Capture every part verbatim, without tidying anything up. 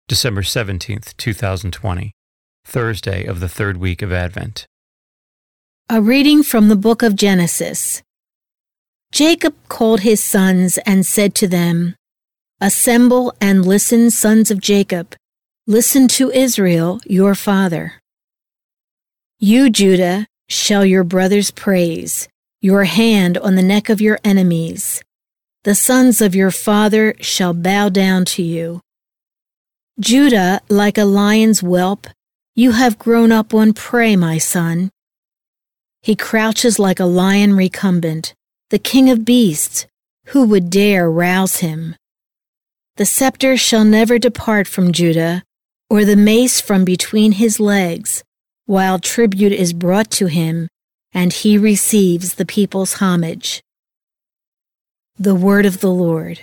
December seventeenth, two thousand twenty, Thursday of the third week of Advent. A reading from the book of Genesis. Jacob called his sons and said to them, "Assemble and listen, sons of Jacob. Listen to Israel, your father. You, Judah, shall your brothers praise, your hand on the neck of your enemies. The sons of your father shall bow down to you. Judah, like a lion's whelp, you have grown up on prey, my son. He crouches like a lion recumbent, the king of beasts. Who would dare rouse him? The scepter shall never depart from Judah, or the mace from between his legs, while tribute is brought to him, and he receives the people's homage." The word of the Lord.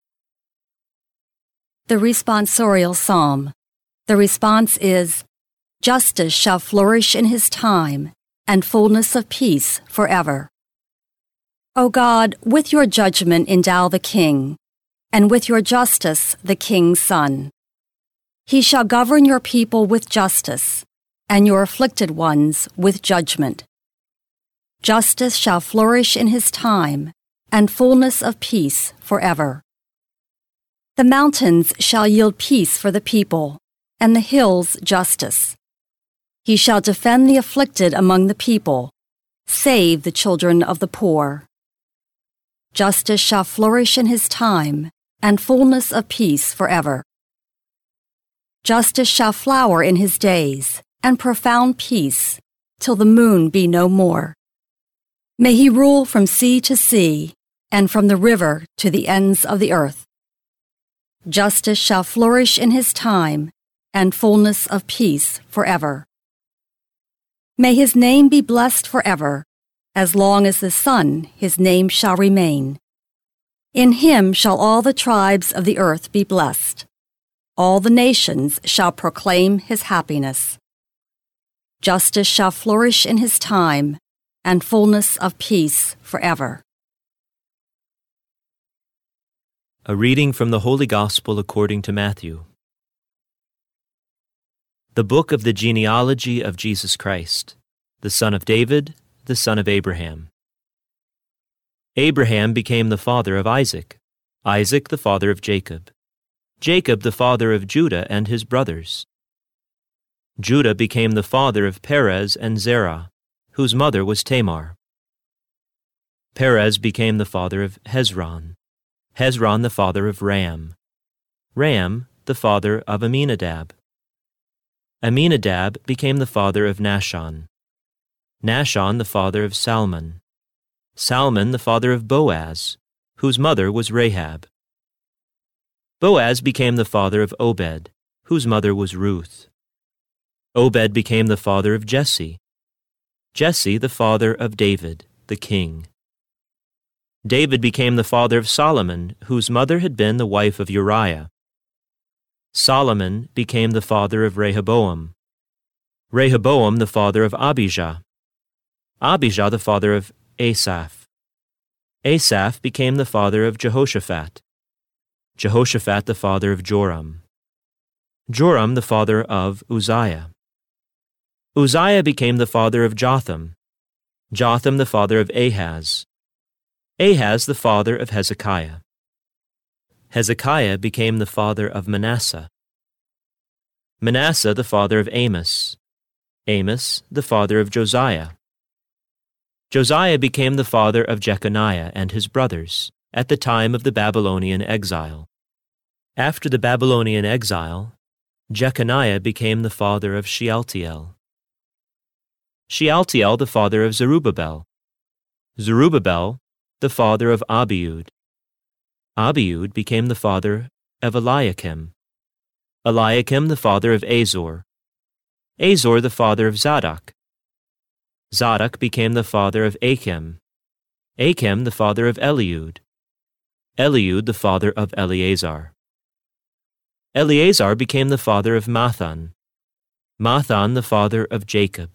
The responsorial psalm. The response is, "Justice shall flourish in his time, and fullness of peace forever." O God, with your judgment endow the king, and with your justice the king's son. He shall govern your people with justice, and your afflicted ones with judgment. Justice shall flourish in his time, and fullness of peace forever. The mountains shall yield peace for the people, and the hills justice. He shall defend the afflicted among the people, save the children of the poor. Justice shall flourish in his time, and fullness of peace forever. Justice shall flower in his days, and profound peace, till the moon be no more. May he rule from sea to sea, and from the river to the ends of the earth. Justice shall flourish in his time, and fullness of peace forever. May his name be blessed forever. As long as the sun, his name shall remain. In him shall all the tribes of the earth be blessed. All the nations shall proclaim his happiness. Justice shall flourish in his time, and fullness of peace forever. A reading from the Holy Gospel according to Matthew. The book of the genealogy of Jesus Christ, the son of David, the son of Abraham. Abraham became the father of Isaac, Isaac the father of Jacob, Jacob the father of Judah and his brothers. Judah became the father of Perez and Zerah, whose mother was Tamar. Perez became the father of Hezron, Hezron the father of Ram, Ram the father of Amminadab. Amminadab became the father of Nahshon, Nahshon the father of Salmon, Salmon the father of Boaz, whose mother was Rahab. Boaz became the father of Obed, whose mother was Ruth. Obed became the father of Jesse, Jesse the father of David, the king. David became the father of Solomon, whose mother had been the wife of Uriah. Solomon became the father of Rehoboam, Rehoboam the father of Abijah, Abijah the father of Asaph. Asaph became the father of Jehoshaphat, Jehoshaphat the father of Joram, Joram the father of Uzziah. Uzziah became the father of Jotham, Jotham the father of Ahaz, Ahaz the father of Hezekiah. Hezekiah became the father of Manasseh, Manasseh the father of Amos, Amos the father of Josiah. Josiah became the father of Jeconiah and his brothers at the time of the Babylonian exile. After the Babylonian exile, Jeconiah became the father of Shealtiel, Shealtiel the father of Zerubbabel, Zerubbabel the father of Abiud. Abiud became the father of Eliakim, Eliakim the father of Azor, Azor the father of Zadok. Zadok became the father of Achim, Achim the father of Eliud, Eliud the father of Eleazar. Eleazar became the father of Mathan, Mathan the father of Jacob.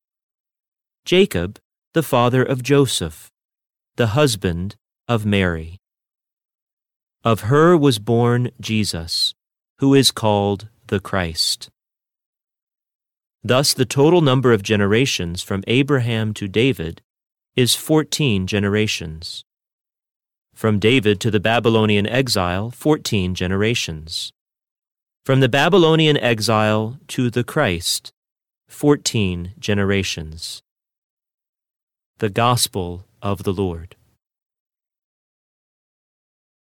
Jacob the father of Joseph, the husband of Mary. Of her was born Jesus, who is called the Christ. Thus the total number of generations from Abraham to David is fourteen generations. From David to the Babylonian exile, fourteen generations. From the Babylonian exile to the Christ, fourteen generations. The Gospel of the Lord.